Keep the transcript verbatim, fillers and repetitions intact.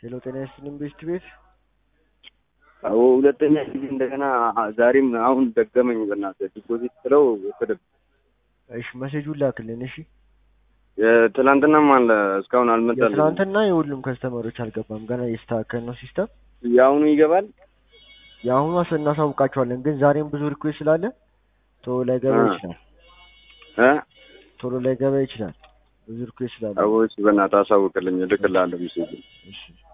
ሄሎ ጤና ይስጥልኝ ቤስት ቤት። አዎ ሁለተኛ ጊዜ እንደገና ዛሬም አሁን ደገመኝ በእናትህ ዲፖዚት ስለው ወሰደ። እሺ ሜሴጁን ላክልን። እሺ የትላንትናም አለ እስካሁን አልመጣልኝም። የትላንትና የሁሉም ከስተመሮች አልገባም ገና እየስተካከለ ነው ሲስተም። ያሁኑ ይገባል። ያሁኑ እናሳውቃቸዋለን ግን ዛሬም ብዙ ሪኩዌስት ስላለ ቶሎ ላይገባ ይችላል እ ቶሎ ላይገባ ይችላል ብዙ ሪኩዌስት ስላለ። አዎ እሺ በእናትህ አሳውቅልኝ እልክልሃለሁ ሜሴጁን። እሺ